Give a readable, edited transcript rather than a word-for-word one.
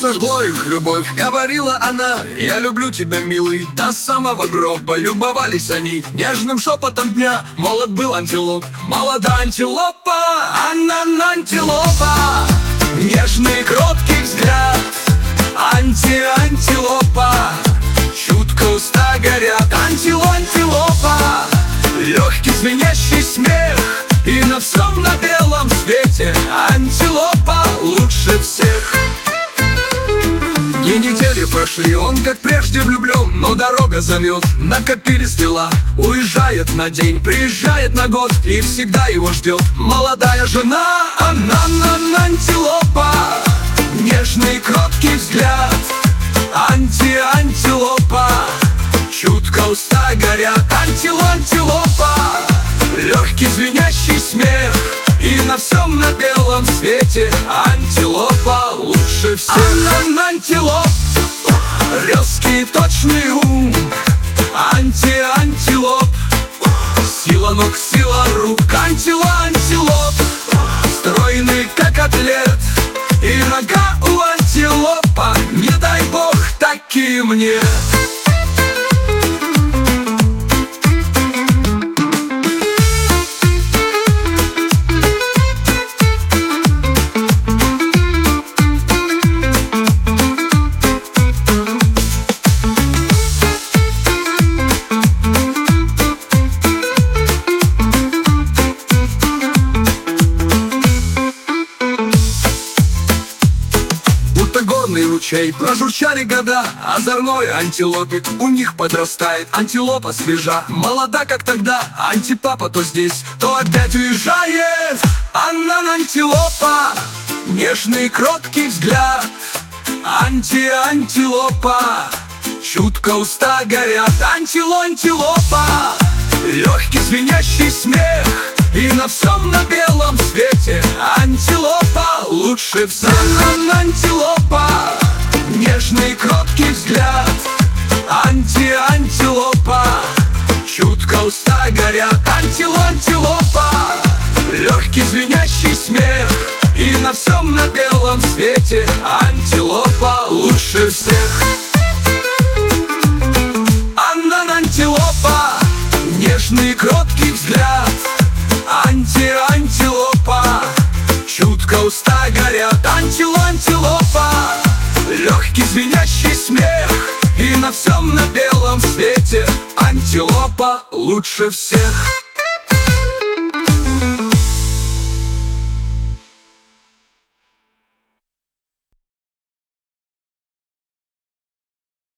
зажгло их любовь. Говорила она: я люблю тебя, милый. До самого гроба любовались они нежным шепотом дня. Молод был антилоп, молода антилопа, она антилопа. Нежный кроткий взгляд, антилопа. Чутко уста горят, антилопа. Легкий звенящий смех, и на всем на белом свете антилопа лучше всех. И недели прошли, он как прежде влюблен, но дорога зовет, накопились дела. Уезжает на день, приезжает на год, и всегда его ждет молодая жена. Она антилопа, нежный кроткий взгляд, антилопа. Чутко уста горят, антилопа. Легкий звенящий смех, и на всем на белом свете антилопа лучше всех. Она антилоп, резкий точный ум, антилоп. Сила ног, сила рук, антилоп. Стройный как атлет, и нога у антилопа. Не дай бог таким мне. Горный ручей, прожурчали года, озорной антилопик у них подрастает. Антилопа свежа, молода как тогда, антипапа то здесь, то опять уезжает. Она антилопа, нежный кроткий взгляд, антилопа. Чутко уста горят, антилопа. Легкий звенящий смех, и на всем на белом свете антилопа лучше всех. Антилопа, нежный кроткий взгляд, антилопа. Чутко уста горят, антилопа. Легкий звенящий смех, и на всем на белом свете антилопа лучше всех. Она антилопа, нежный кроткий взгляд, антилопа. Чутко уста горят, антилопа. Легкий звенящий смех, и на всем на белом свете антилопа лучше всех.